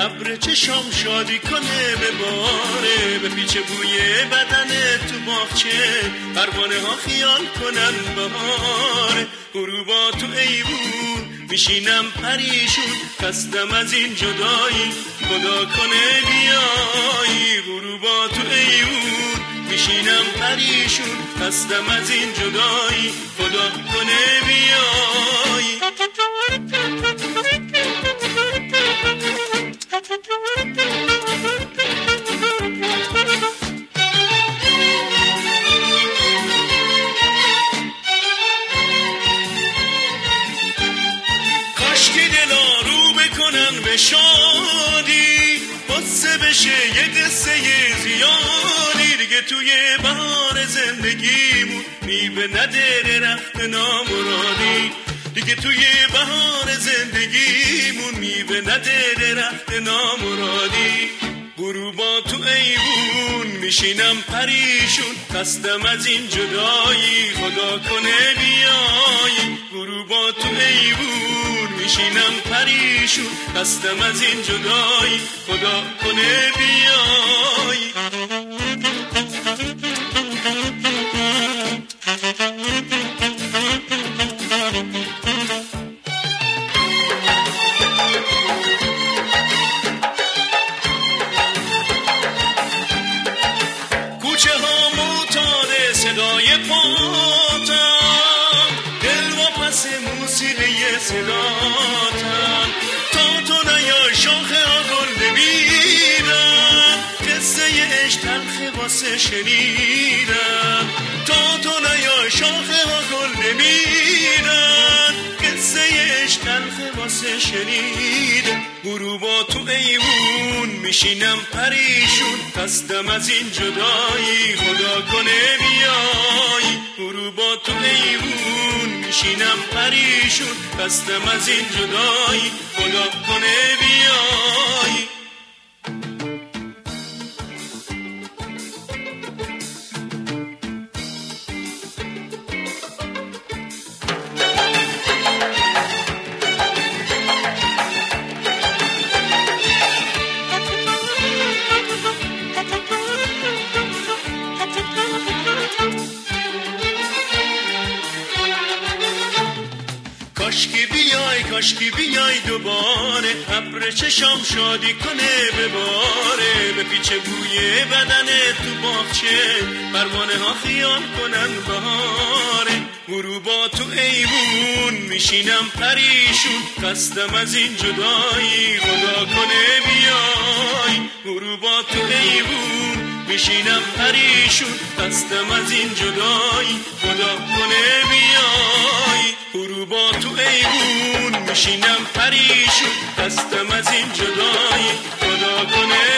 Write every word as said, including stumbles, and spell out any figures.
ابر چشام شادی کنه بباره، به پیچ بوی بدن تو باغچه پروانه ها خیال کنن بهاره. غروبا تو ایوون میشینم پریشون، خستم از این جدایی خدا کنه بیایی. غروبا تو ایوون میشینم پریشون، خستم از این جدایی خدا کنه بیایی. کاشکی دلا رو بکنن به شادی، قصه بشه یه قصه زیادی. دیگه توی بهار زندگیمون میوه نده درخت نامرادی، دیگه توی بهار زندگیمون میوه نده درخت نامرادی. غروبا تو ایوون میشینم پریشون، خستم از این جدایی خدا کنه بیایی. غروبا تو ایوون میشینم پریشون، خستم از این جدایی خدا کنه بیایی. کوچه ها معتاد صدای پاتم، دل و پس موسیقی صداتم. تا تو نیا شاخه ها گل ببینم، قصه عشق تلخ واسه شنیدم. تا تو نیا شاخه ها گل ببینم، قصه عشق تلخ واسه شنیدم. غروبا تو ایوون میشینم پریشون، خستم از این جدایی خدا کنه بیایی. غروبا تو ایوون میشینم پریشون، خستم از این جدایی خدا کنه بیایی. کاشکی بیای کاشکی بیای دوباره، ابر چشام شادی کنه بباره. به پیچ بوی بدن تو باغچه پروانه ها خیال کنن بهاره. غروبا تو ایوون میشینم پریشون، خستم از این جدایی خدا کنه بیای. غروبا تو ایوون میشینم پریشون، خستم از این جدایی خدا کنه بیای. غروبا تو ایوون میشینم پریشون، خستم از این جدایی خدا کنه